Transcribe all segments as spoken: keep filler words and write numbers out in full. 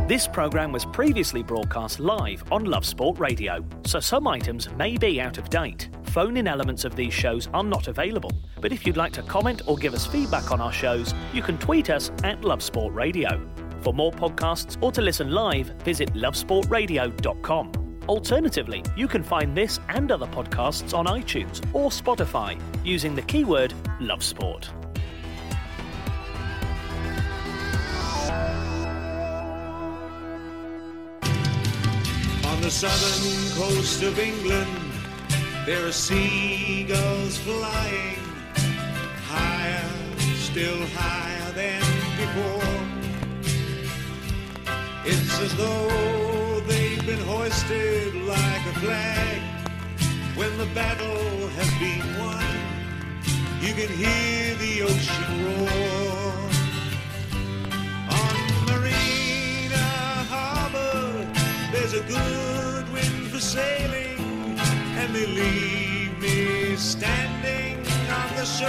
This programme was previously broadcast live on Love Sport Radio, so some items may be out of date. Phone-in elements of these shows are not available, but if you'd like to comment or give us feedback on our shows, you can tweet us at Love Sport Radio. For more podcasts or to listen live, visit love sport radio dot com. Alternatively, you can find this and other podcasts on iTunes or Spotify using the keyword Love Sport. On the southern coast of England, there are seagulls flying higher, still higher than before. It's as though they've been hoisted like a flag. When the battle has been won, you can hear the ocean roar. On Marina Harbour, there's a good wind for sailing, and they leave me standing on the shore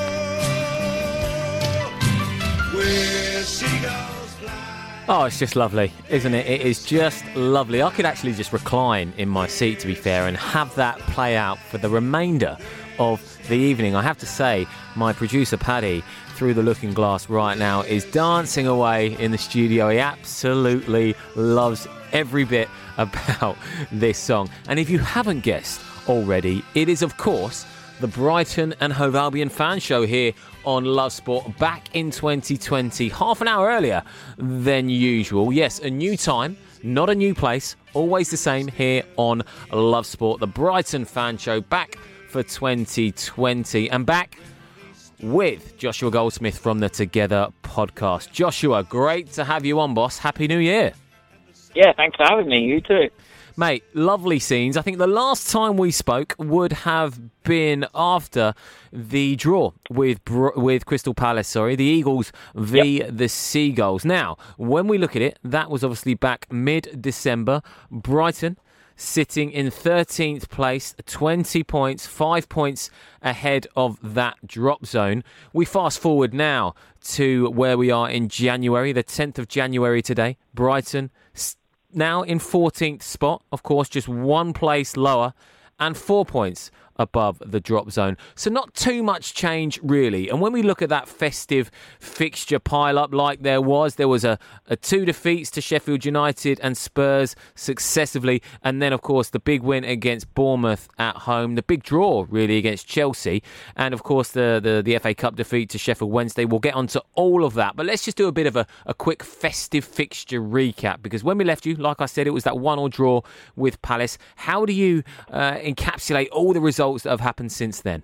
where seagulls fly. Oh, it's just lovely, isn't it? It is just lovely. I could actually just recline in my seat, to be fair, and have that play out for the remainder of the evening. I have to say, my producer Paddy, through the looking glass right now, is dancing away in the studio. He absolutely loves every bit about this song. And if you haven't guessed already, it is, of course, the Brighton and Hove Albion fan show here on Love Sport, back in twenty twenty, half an hour earlier than usual. Yes, a new time, not a new place, always the same here on Love Sport. The Brighton fan show back for twenty twenty, and back with Joshua Goldsmith from the Together podcast. Joshua, great to have you on, boss. Happy New Year. Yeah, thanks for having me. You too. Mate, lovely scenes. I think the last time we spoke would have been after the draw with with Crystal Palace, sorry, the Eagles v yep. the Seagulls. Now, when we look at it, that was obviously back mid-December. Brighton sitting in thirteenth place, twenty points, five points ahead of that drop zone. We fast forward now to where we are in January, the tenth of January today. Brighton now in fourteenth spot, of course, just one place lower and four points above the drop zone. So not too much change, really. And when we look at that festive fixture pile-up like there was, there was a, a two defeats to Sheffield United and Spurs successively. And then, of course, the big win against Bournemouth at home. The big draw, really, against Chelsea. And, of course, the, the, the F A Cup defeat to Sheffield Wednesday. We'll get onto all of that. But let's just do a bit of a, a quick festive fixture recap. Because when we left you, like I said, it was that one-all draw with Palace. How do you uh, encapsulate all the results that have happened since then?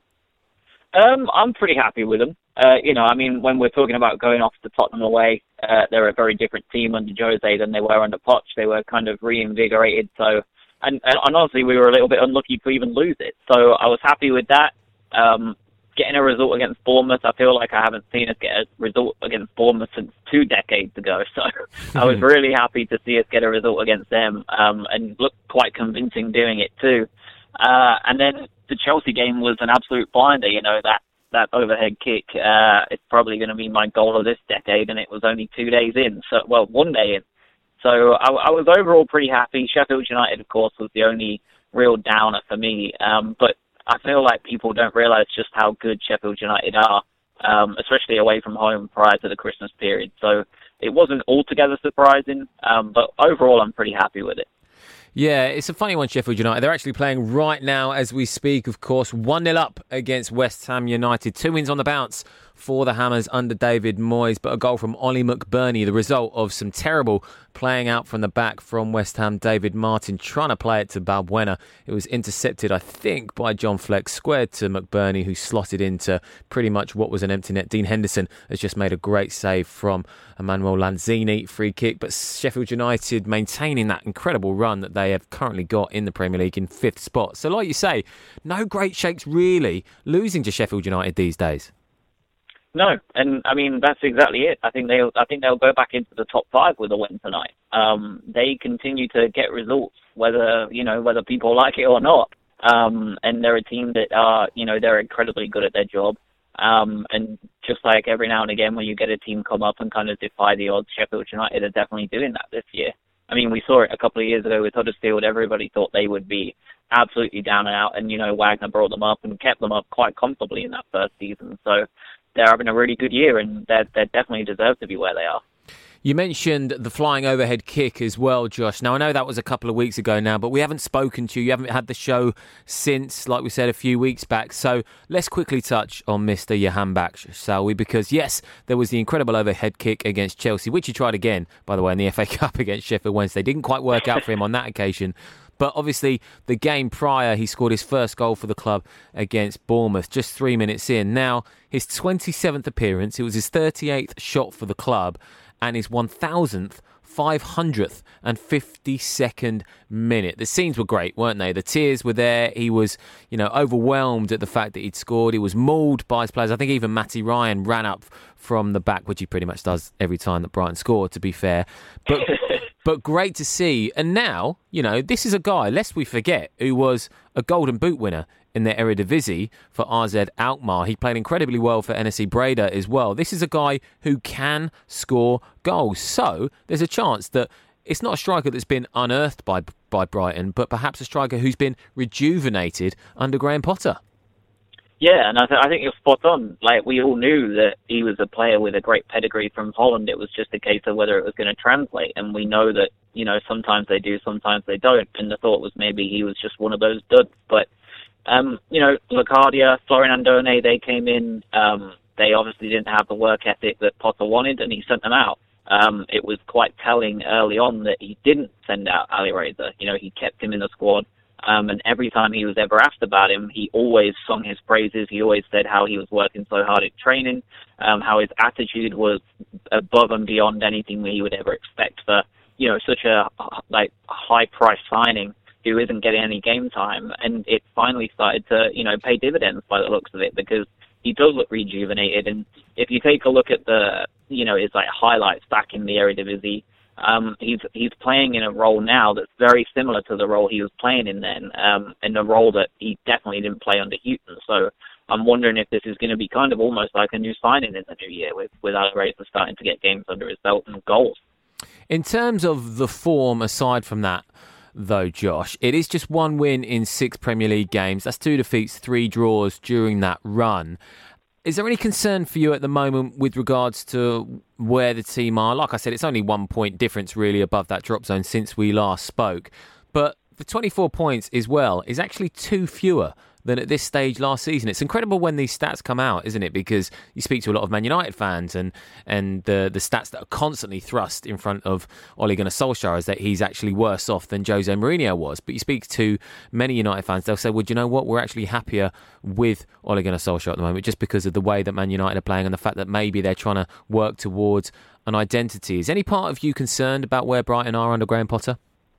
Um, I'm pretty happy with them. Uh, you know, I mean, when we're talking about going off to Tottenham away, uh, they're a very different team under Jose than they were under Poch. They were kind of reinvigorated. So, and, and honestly, we were a little bit unlucky to even lose it. So I was happy with that. Um, getting a result against Bournemouth, I feel like I haven't seen us get a result against Bournemouth since two decades ago. So I was really happy to see us get a result against them, um, and looked quite convincing doing it too. Uh, and then the Chelsea game was an absolute blinder, you know, that, that overhead kick. Uh, it's probably going to be my goal of this decade, and it was only two days in. So, well, one day in. So I, I was overall pretty happy. Sheffield United, of course, was the only real downer for me. Um, but I feel like people don't realise just how good Sheffield United are, um, especially away from home prior to the Christmas period. So it wasn't altogether surprising, um, but overall I'm pretty happy with it. Yeah, it's a funny one, Sheffield United. They're actually playing right now as we speak, of course. one nil up against West Ham United. Two wins on the bounce for the Hammers under David Moyes, but a goal from Ollie McBurney, the result of some terrible playing out from the back from West Ham. David Martin trying to play it to Balbuena. It was intercepted, I think, by John Fleck, squared to McBurney, who slotted into pretty much what was an empty net. Dean Henderson has just made a great save from Emmanuel Lanzini, free kick, but Sheffield United maintaining that incredible run that they have currently got in the Premier League in fifth spot. So like you say, no great shakes really losing to Sheffield United these days. No, and I mean that's exactly it. I think they'll I think they'll go back into the top five with a win tonight. Um, they continue to get results, whether you know whether people like it or not. Um, and they're a team that are you know they're incredibly good at their job. Um, and just like every now and again when you get a team come up and kind of defy the odds, Sheffield United are definitely doing that this year. I mean, we saw it a couple of years ago with Huddersfield. Everybody thought they would be absolutely down and out, and, you know, Wagner brought them up and kept them up quite comfortably in that first season. So they're having a really good year, and they they definitely deserve to be where they are. You mentioned the flying overhead kick as well, Josh. Now, I know that was a couple of weeks ago now, but we haven't spoken to you. You haven't had the show since, like we said, a few weeks back. So let's quickly touch on Mister Johan Baksh, shall we? Because, yes, there was the incredible overhead kick against Chelsea, which he tried again, by the way, in the F A Cup against Sheffield Wednesday. Didn't quite work out for him on that occasion. But obviously, the game prior, he scored his first goal for the club against Bournemouth, just three minutes in. Now, his twenty-seventh appearance, it was his thirty-eighth shot for the club, and his one thousand five hundred fifty-second minute. The scenes were great, weren't they? The tears were there. He was, you know, overwhelmed at the fact that he'd scored. He was mauled by his players. I think even Matty Ryan ran up from the back, which he pretty much does every time that Brighton scored, to be fair. But but great to see. And now, you know, this is a guy, lest we forget, who was a Golden Boot winner in the Eredivisie for R Z Alkmaar. He played incredibly well for N S C Breda as well. This is a guy who can score goals. So there's a chance that it's not a striker that's been unearthed by by Brighton, but perhaps a striker who's been rejuvenated under Graham Potter. Yeah, and I, th- I think you're spot on. Like, we all knew that he was a player with a great pedigree from Holland. It was just a case of whether it was going to translate. And we know that, you know, sometimes they do, sometimes they don't. And the thought was maybe he was just one of those duds. But Um, you know, Locadia, Florian Andone, they came in. Um, they obviously didn't have the work ethic that Potter wanted, and he sent them out. Um, it was quite telling early on that he didn't send out Ali Reza. You know, he kept him in the squad, um, and every time he was ever asked about him, he always sung his praises. He always said how he was working so hard at training, um, how his attitude was above and beyond anything that he would ever expect for, you know, such a like high-priced signing who isn't getting any game time. And it finally started to, you know, pay dividends by the looks of it, because he does look rejuvenated. And if you take a look at the, you know, his like highlights back in the Eredivisie, um, he's he's playing in a role now that's very similar to the role he was playing in then, um, in a role that he definitely didn't play under Houghton. So I'm wondering if this is going to be kind of almost like a new signing in the new year, with with Alvarez starting to get games under his belt and goals. In terms of the form, aside from that, though, Josh, it is just one win in six Premier League games. That's two defeats, three draws during that run. Is there any concern for you at the moment with regards to where the team are? Like I said, it's only one point difference really above that drop zone since we last spoke. But the twenty-four points as well is actually two fewer than at this stage last season. It's incredible when these stats come out, isn't it? Because you speak to a lot of Man United fans, and and the the stats that are constantly thrust in front of Ole Gunnar Solskjaer is that he's actually worse off than Jose Mourinho was. But you speak to many United fans, they'll say, well, do you know what? We're actually happier with Ole Gunnar Solskjaer at the moment, just because of the way that Man United are playing and the fact that maybe they're trying to work towards an identity. Is any part of you concerned about where Brighton are under Graham Potter?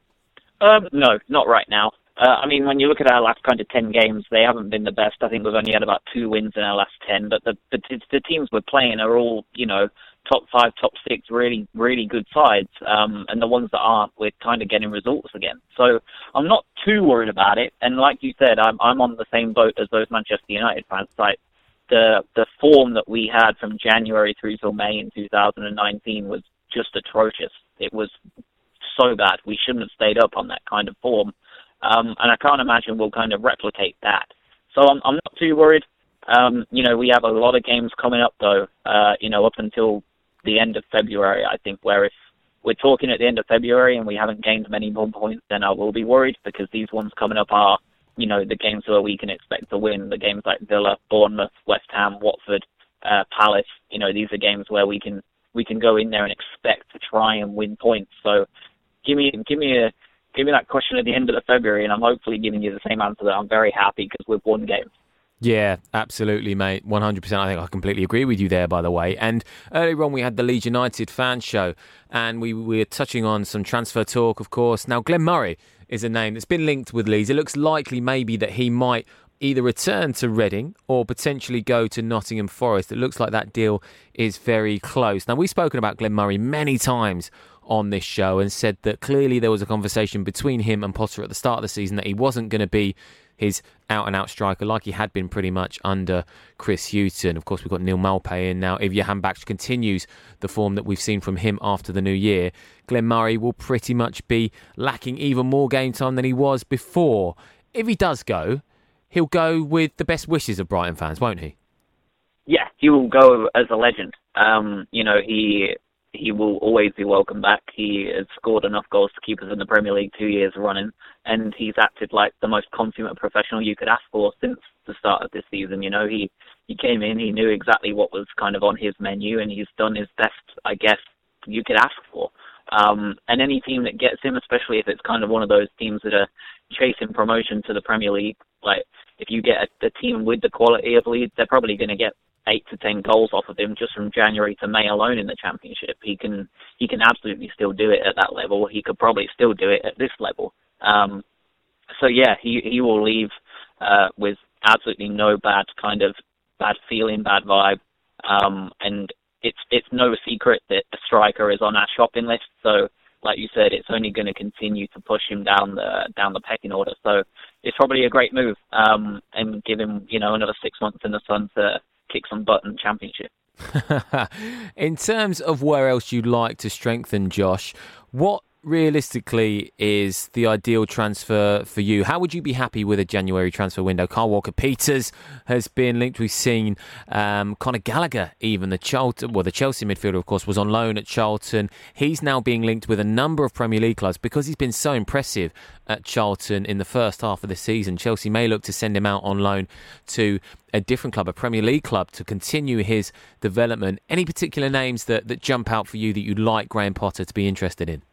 Um, no, not right now. Uh, I mean, when you look at our last kind of ten games, they haven't been the best. I think we've only had about two wins in our last ten, but the, the, the teams we're playing are all, you know, top five, top six, really, really good sides. Um, and the ones that aren't, we're kind of getting results again. So I'm not too worried about it. And like you said, I'm, I'm on the same boat as those Manchester United fans. Like, the, the form that we had from January through till May in two thousand nineteen was just atrocious. It was so bad. We shouldn't have stayed up on that kind of form. Um, and I can't imagine we'll kind of replicate that. So I'm, I'm not too worried. Um, you know, we have a lot of games coming up, though, uh, you know, up until the end of February, I think, where if we're talking at the end of February and we haven't gained many more points, then I will be worried, because these ones coming up are, you know, the games where we can expect to win. The games like Villa, Bournemouth, West Ham, Watford, uh, Palace, you know, these are games where we can we can go in there and expect to try and win points. So give me give me a Give me that question at the end of the February, and I'm hopefully giving you the same answer that I'm very happy because we've won games. Yeah, absolutely, mate. one hundred percent. I think I completely agree with you there, by the way. And earlier on, we had the Leeds United fan show, and we were touching on some transfer talk, of course. Now, Glenn Murray is a name that's been linked with Leeds. It looks likely maybe that he might either return to Reading or potentially go to Nottingham Forest. It looks like that deal is very close. Now, we've spoken about Glenn Murray many times on this show and said that clearly there was a conversation between him and Potter at the start of the season that he wasn't going to be his out-and-out striker like he had been pretty much under Chris Hughton. Of course, we've got Neil Maupay in now. If Johan Bach continues the form that we've seen from him after the new year, Glenn Murray will pretty much be lacking even more game time than he was before. If he does go, he'll go with the best wishes of Brighton fans, won't he? Yeah, he will go as a legend. Um, you know, he he will always be welcome back. He has scored enough goals to keep us in the Premier League two years running, and he's acted like the most consummate professional you could ask for since the start of this season. You know, he, he came in, he knew exactly what was kind of on his menu, and he's done his best, I guess, you could ask for. Um, and any team that gets him, especially if it's kind of one of those teams that are chasing promotion to the Premier League, like if you get a, a team with the quality of Leeds, they're probably going to get eight to ten goals off of him just from January to May alone in the Championship. He can he can absolutely still do it at that level. He could probably still do it at this level. Um, so yeah, he he will leave uh, with absolutely no bad kind of bad feeling, bad vibe, um, and it's it's no secret that a striker is on our shopping list. So like you said, it's only going to continue to push him down the down the pecking order. So it's probably a great move, um, and give him you know another six months in the sun to kick some butt in the Championship. In terms of where else you'd like to strengthen, Josh, what realistically is the ideal transfer for you? How would you be happy with a January transfer window? Kyle Walker-Peters has been linked. We've seen um, Conor Gallagher, even the Charlton, well, the Chelsea midfielder, of course, was on loan at Charlton. He's now being linked with a number of Premier League clubs because he's been so impressive at Charlton in the first half of the season. Chelsea may look to send him out on loan to a different club, a Premier League club, to continue his development. Any particular names that, that jump out for you that you'd like Graham Potter to be interested in?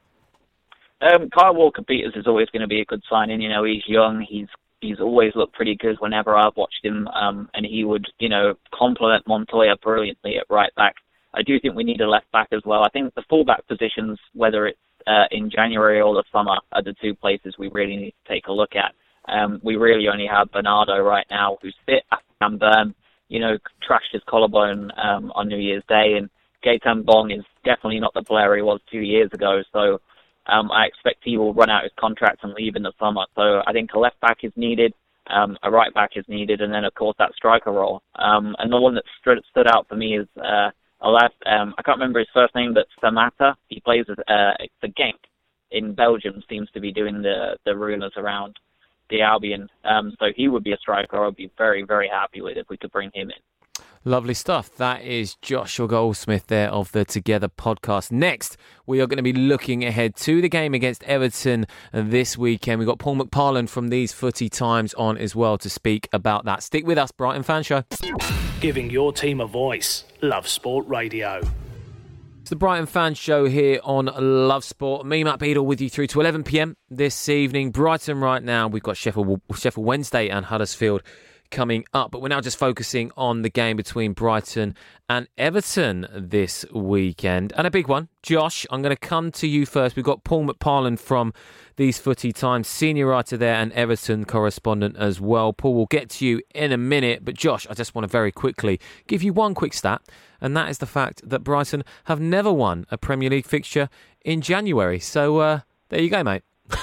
Um, Kyle Walker-Peters is always going to be a good signing. You know, he's young. He's he's always looked pretty good whenever I've watched him, um, and he would, you know, complement Montoya brilliantly at right back. I do think we need a left back as well. I think the full-back positions, whether it's uh, in January or the summer, are the two places we really need to take a look at. Um, we really only have Bernardo right now, who's fit. Afghan Burn, you know, trashed his collarbone um, on New Year's Day, and Gaetan Bong is definitely not the player he was two years ago. So um, I expect he will run out his contract and leave in the summer. So I think a left back is needed, um, a right back is needed, and then of course that striker role. Um, and the one that stood, stood out for me is uh, a left. Um, I can't remember his first name, but Samata. He plays as uh, the Genk in Belgium. Seems to be doing the the rulers around the Albion. Um, so he would be a striker I'd be very, very happy with if we could bring him in. Lovely stuff. That is Joshua Goldsmith there of the Together podcast. Next, we are going to be looking ahead to the game against Everton this weekend. We've got Paul McParland from These Footy Times on as well to speak about that. Stick with us, Brighton Fan Show. Giving your team a voice. Love Sport Radio. It's the Brighton Fan Show here on Love Sport. Me, Matt Beadle, with you through to eleven p.m. this evening. Brighton right now. We've got Sheffield, Sheffield Wednesday and Huddersfield coming up, but we're now just focusing on the game between Brighton and Everton this weekend, and a big one. Josh, I'm going to come to you first. We've got Paul McParland from These Footy Times, senior writer there and Everton correspondent as well. Paul, we'll get to you in a minute, but Josh, I just want to very quickly give you one quick stat, and that is the fact that Brighton have never won a Premier League fixture in January. So uh, there you go, mate.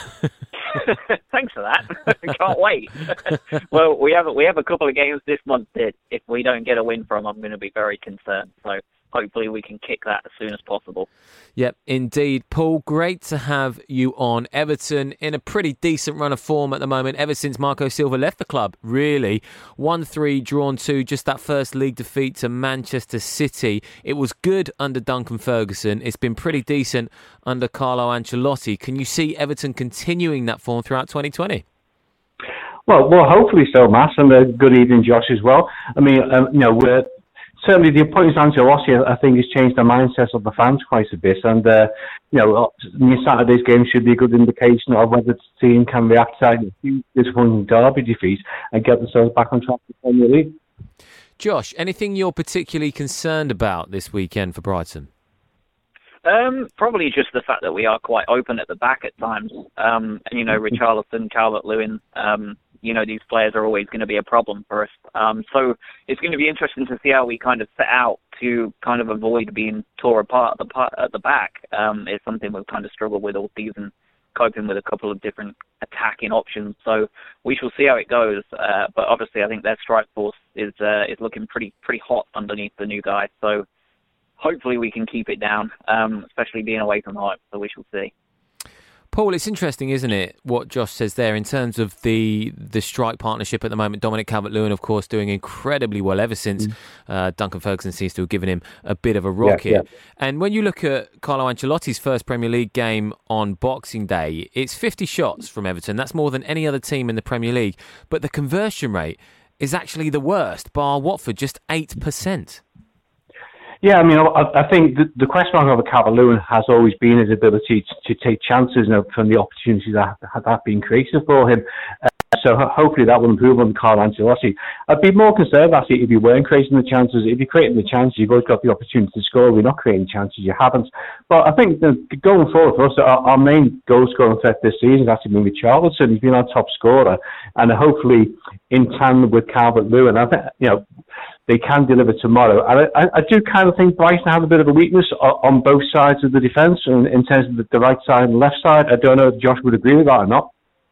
Thanks for that. Can't wait. Well, we have we have a couple of games this month that if we don't get a win from, I'm going to be very concerned. So hopefully we can kick that as soon as possible. Yep, indeed. Paul, great to have you on. Everton in a pretty decent run of form at the moment, ever since Marco Silva left the club, really. one three, drawn two, just that first league defeat to Manchester City. It was good under Duncan Ferguson. It's been pretty decent under Carlo Ancelotti. Can you see Everton continuing that form throughout twenty twenty? Well, well, hopefully so, Matt, and uh, good evening, Josh, as well. I mean, um, you know, we're certainly the appointment of Ancelotti, I think, has changed the mindset of the fans quite a bit. And, uh, you know, Saturday's game should be a good indication of whether the team can react to a huge disappointing derby defeat and get themselves back on track for the Premier League. Josh, anything you're particularly concerned about this weekend for Brighton? Um, probably just the fact that we are quite open at the back at times. Um, and, you know, Richarlison, Calvert-Lewin, um, you know, these players are always going to be a problem for us. Um, so it's going to be interesting to see how we kind of set out to kind of avoid being tore apart at the, at the back. Um, it's something we've kind of struggled with all season. coping with a couple of different attacking options. So we shall see how it goes. Uh, but obviously, I think their strike force is uh, is looking pretty pretty hot underneath the new guy. So hopefully we can keep it down, um, especially being away from home. So we shall see. Paul, it's interesting, isn't it, what Josh says there in terms of the the strike partnership at the moment. Dominic Calvert-Lewin, of course, doing incredibly well ever since mm. uh, Duncan Ferguson seems to have given him a bit of a rocket. Yeah, yeah. And when you look at Carlo Ancelotti's first Premier League game on Boxing Day, it's fifty shots from Everton. That's more than any other team in the Premier League. But the conversion rate is actually the worst, bar Watford, just eight percent. Yeah, I mean, I, I think the, the question mark over Calvert-Lewin has always been his ability to, to take chances, you know, from the opportunities that have been created for him. Uh, so ho- hopefully that will improve on Carlo Ancelotti. I'd be more concerned, actually, if you weren't creating the chances. If you're creating the chances, you've always got the opportunity to score. We're not creating chances, you haven't. But I think that going forward for us, our, our main goal scoring threat this season has actually been with Charlton. He's been our top scorer, and hopefully in tandem with Calvert-Lewin, I think, you know, they can deliver tomorrow. And I, I do kind of think Brighton have a bit of a weakness on both sides of the defence, in, in terms of the, the right side and the left side. I don't know if Josh would agree with that or not.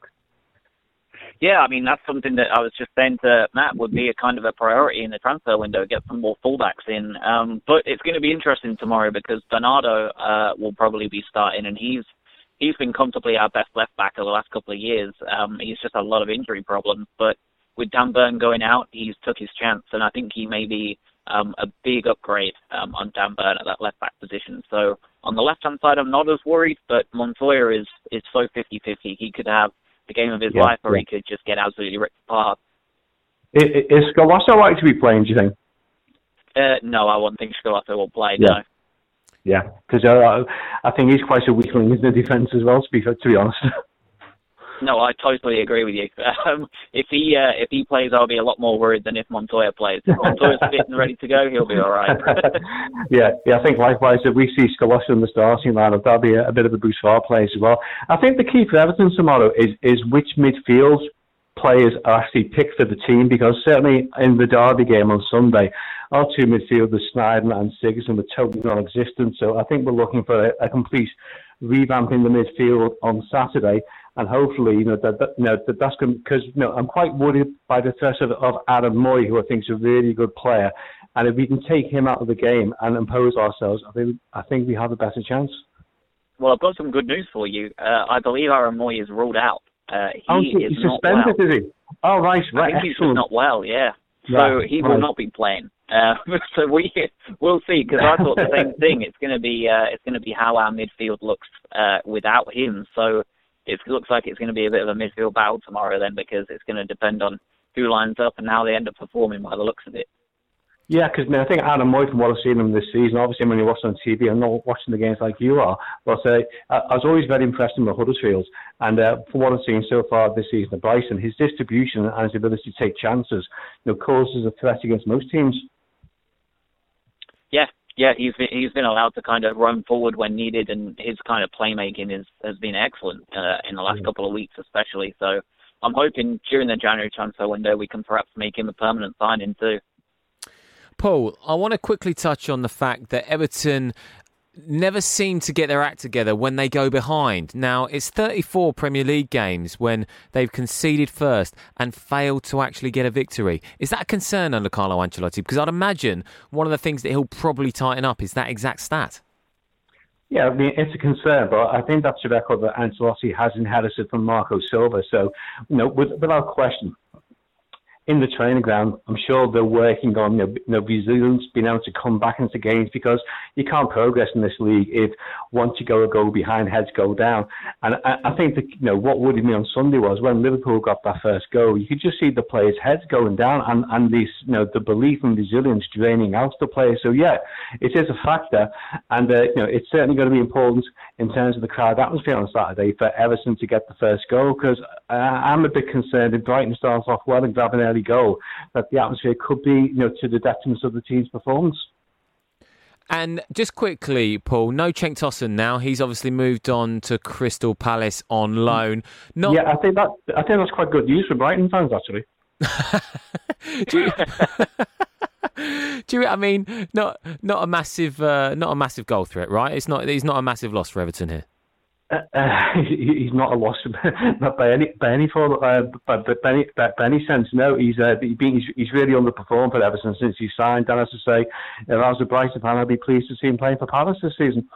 Yeah, I mean, that's something that I was just saying to Matt would be a kind of a priority in the transfer window, get some more fullbacks in. Um, but it's going to be interesting tomorrow because Bernardo uh, will probably be starting, and he's he's been comfortably our best left-back over the last couple of years. Um, he's just had a lot of injury problems, but with Dan Burn going out, he's took his chance, and I think he may be um, a big upgrade um, on Dan Burn at that left-back position. So on the left-hand side, I'm not as worried, but Montoya is, is so fifty-fifty. He could have the game of his yeah, life, or yeah. he could just get absolutely ripped apart. Is, is Scalotto likely to be playing, do you think? Uh, no, I won't think Scalotto will play, yeah. no. Yeah, because uh, I think he's quite a weakling in the defence as well, to be, to be honest. No, I totally agree with you. Um, if he uh, if he plays, I'll be a lot more worried than if Montoya plays. If Montoya's fit and ready to go, he'll be all right. yeah, yeah. I think likewise, if we see Scalotto in the starting lineup, that'll be a, a bit of a boost for our players as well. I think the key for Everton tomorrow is is which midfield players are actually picked for the team, because certainly in the Derby game on Sunday, our two midfielders, Sneijder and Sigurdsson, were totally non-existent. So I think we're looking for a, a complete revamping the midfield on Saturday. And hopefully, you know, that, that you know that that's going, because you know I'm quite worried by the threat of, of Adam Moy, who I think is a really good player, and if we can take him out of the game and impose ourselves, I think I think we have a better chance. Well, I've got some good news for you. Uh, I believe Adam Moy is ruled out. Uh, he oh, he, is he's not suspended, well. is he? Oh, right, right. I think excellent. he's just not well. Yeah. So right, he right. will not be playing. Uh, so we we'll see, because I thought the same thing. It's going to be uh, it's going to be how our midfield looks uh, without him. So it looks like it's going to be a bit of a midfield battle tomorrow then, because it's going to depend on who lines up and how they end up performing by the looks of it. Yeah, because I think Adam Moy, from what I've seen him this season, obviously when you watch on T V, I'm not watching the games like you are, but uh, I was always very impressed with Huddersfield. And uh, from what I've seen so far this season at Brighton, his distribution and his ability to take chances, you know, causes a threat against most teams. Yeah, yeah, he's been, he's been allowed to kind of roam forward when needed, and his kind of playmaking is, has been excellent uh, in the last yeah. couple of weeks especially. So I'm hoping during the January transfer window we can perhaps make him a permanent signing too. Paul, I want to quickly touch on the fact that Everton never seem to get their act together when they go behind. Now, it's thirty-four Premier League games when they've conceded first and failed to actually get a victory. Is that a concern under Carlo Ancelotti? Because I'd imagine one of the things that he'll probably tighten up is that exact stat. Yeah, I mean, it's a concern, but I think that's a record that Ancelotti has inherited from Marco Silva. So, you know, with, without question, in the training ground, I'm sure they're working on, you know, you know, resilience, being able to come back into games, because you can't progress in this league if once you go go behind, heads go down. And I, I think that, you know, what worried me on Sunday was when Liverpool got that first goal, you could just see the players' heads going down, and and this, you know, the belief and resilience draining out the players. So yeah, it is a factor, and uh, you know, it's certainly going to be important in terms of the crowd atmosphere on Saturday for Everton to get the first goal, because uh, I'm a bit concerned if Brighton starts off well and grab an early goal, that the atmosphere could be, you know, to the detriment of the team's performance. And just quickly, Paul, no Cenk Tosun now. He's obviously moved on to Crystal Palace on loan. Not... Yeah, I think that I think that's quite good news for Brighton fans, actually. do, you, do you? I mean, not not a massive, uh, not a massive goal threat, right? It's not. It's not a massive loss for Everton here. Uh, uh, he's not a loss by any by any form, uh, by, by, any, by, by any sense. No, he's uh, he's he's really underperformed for Everton since he signed. And as I say, if I was a Brighton fan, I'd be pleased to see him playing for Palace this season.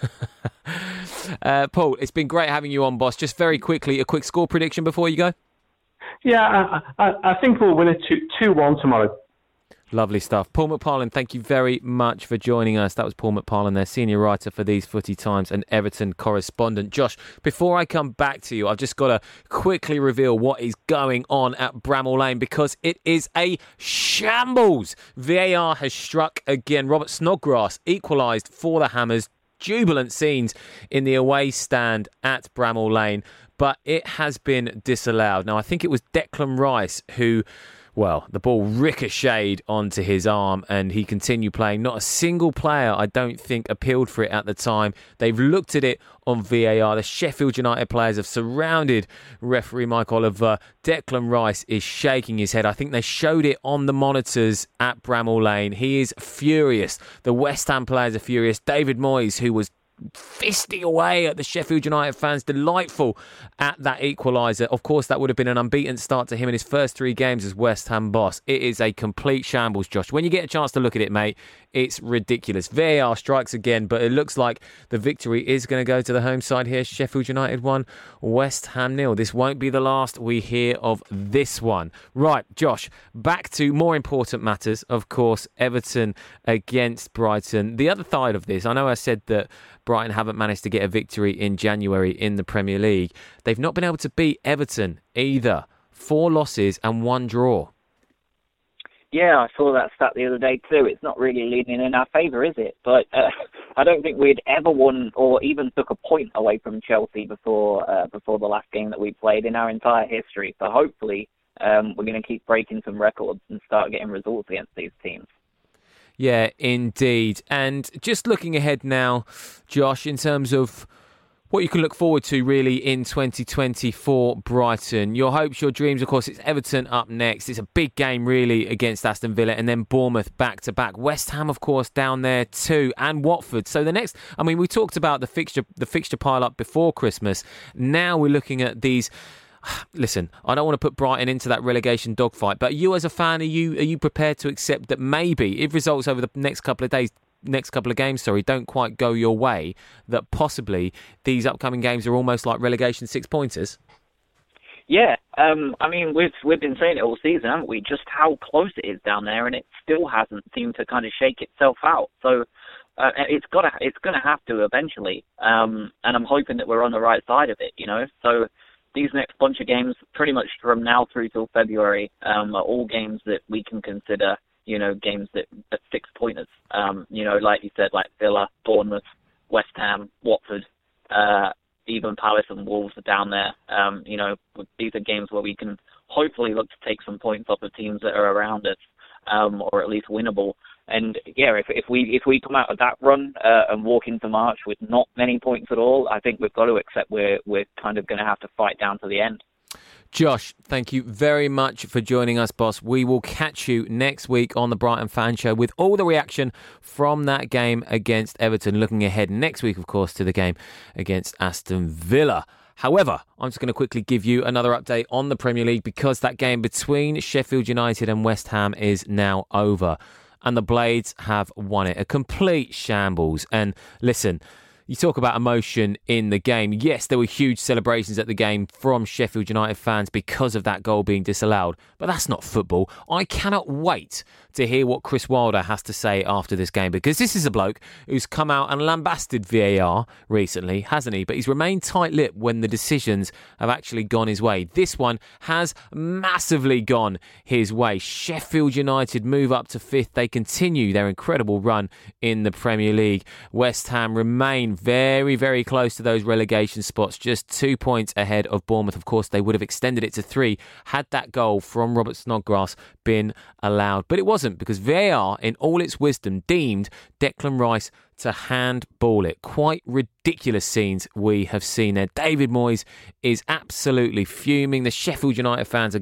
uh, Paul, it's been great having you on, boss. Just very quickly, a quick score prediction before you go. Yeah, I, I, I think we'll win it two one tomorrow. Lovely stuff. Paul McParlin, thank you very much for joining us. That was Paul McParlin, their senior writer for These Footy Times and Everton correspondent. Josh, before I come back to you, I've just got to quickly reveal what is going on at Bramall Lane because it is a shambles. V A R has struck again. Robert Snodgrass equalised for the Hammers. Jubilant scenes in the away stand at Bramall Lane, but it has been disallowed. Now, I think it was Declan Rice who... Well, the ball ricocheted onto his arm and he continued playing. Not a single player, I don't think, appealed for it at the time. They've looked at it on V A R. The Sheffield United players have surrounded referee Mike Oliver. Declan Rice is shaking his head. I think they showed it on the monitors at Bramall Lane. He is furious. The West Ham players are furious. David Moyes, who was fisting away at the Sheffield United fans, delightful at that equaliser. Of course, that would have been an unbeaten start to him in his first three games as West Ham boss. It is a complete shambles, Josh. When you get a chance to look at it, mate, it's ridiculous. V A R strikes again, but it looks like the victory is going to go to the home side here. Sheffield United one, West Ham nil. This won't be the last we hear of this one. Right, Josh, back to more important matters. Of course, Everton against Brighton. The other side of this, I know I said that Brighton haven't managed to get a victory in January in the Premier League. They've not been able to beat Everton either. Four losses and one draw. Yeah, I saw that stat the other day too. It's not really leaning in our favour, is it? But uh, I don't think we'd ever won or even took a point away from Chelsea before uh, before the last game that we played in our entire history. So hopefully um, we're going to keep breaking some records and start getting results against these teams. Yeah, indeed. And just looking ahead now, Josh, in terms of what you can look forward to really in twenty twenty for Brighton. Your hopes, your dreams, of course, it's Everton up next. It's a big game really against Aston Villa and then Bournemouth back to back. West Ham, of course, down there too, and Watford. So the next, I mean, we talked about the fixture, the fixture pile up before Christmas. Now we're looking at these. Listen, I don't want to put Brighton into that relegation dogfight, but you as a fan, are you are you prepared to accept that maybe if results over the next couple of days, next couple of games, sorry, don't quite go your way, that possibly these upcoming games are almost like relegation six-pointers? Yeah, um, I mean, we've we've been saying it all season, haven't we? Just how close it is down there, and it still hasn't seemed to kind of shake itself out. So uh, it's got to, it's going to have to eventually, um, and I'm hoping that we're on the right side of it. You know, so. These next bunch of games, pretty much from now through till February, um, are all games that we can consider, you know, games that are six-pointers. Um, you know, like you said, like Villa, Bournemouth, West Ham, Watford, uh, even Palace and Wolves are down there. Um, you know, these are games where we can hopefully look to take some points off the teams that are around us, um, or at least winnable. And yeah, if if we if we come out of that run uh, and walk into March with not many points at all, I think we've got to accept we're we're kind of going to have to fight down to the end. Josh, thank you very much for joining us, boss. We will catch you next week on the Brighton Fan Show with all the reaction from that game against Everton. Looking ahead next week, of course, to the game against Aston Villa. However, I'm just going to quickly give you another update on the Premier League because that game between Sheffield United and West Ham is now over. And the Blades have won it. A complete shambles. And listen, you talk about emotion in the game. Yes, there were huge celebrations at the game from Sheffield United fans because of that goal being disallowed. But that's not football. I cannot wait to hear what Chris Wilder has to say after this game, because this is a bloke who's come out and lambasted V A R recently, hasn't he? But he's remained tight-lipped when the decisions have actually gone his way. This one has massively gone his way. Sheffield United move up to fifth. They continue their incredible run in the Premier League. West Ham remain very, very close to those relegation spots, just two points ahead of Bournemouth. Of course, they would have extended it to three had that goal from Robert Snodgrass been allowed. But it wasn't, because V A R, in all its wisdom, deemed Declan Rice to handball it. Quite ridiculous scenes we have seen there. David Moyes is absolutely fuming. The Sheffield United fans are going bonkers.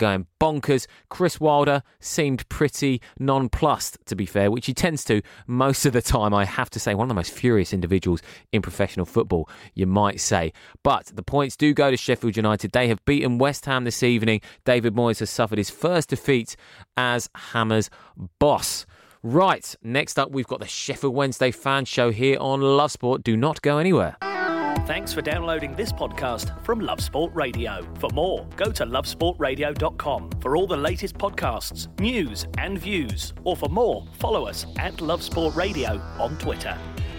bonkers. Chris Wilder seemed pretty nonplussed, to be fair, which he tends to most of the time, I have to say. One of the most furious individuals in professional football, you might say. But the points do go to Sheffield United. They have beaten West Ham this evening. David Moyes has suffered his first defeat as Hammers boss. Right, next up we've got the Sheffield Wednesday Fan Show here on Love Sport. Do not go anywhere. Thanks for downloading this podcast from Love Sport Radio. For more, go to love sport radio dot com for all the latest podcasts, news and views. Or for more, follow us at Love Sport Radio on Twitter.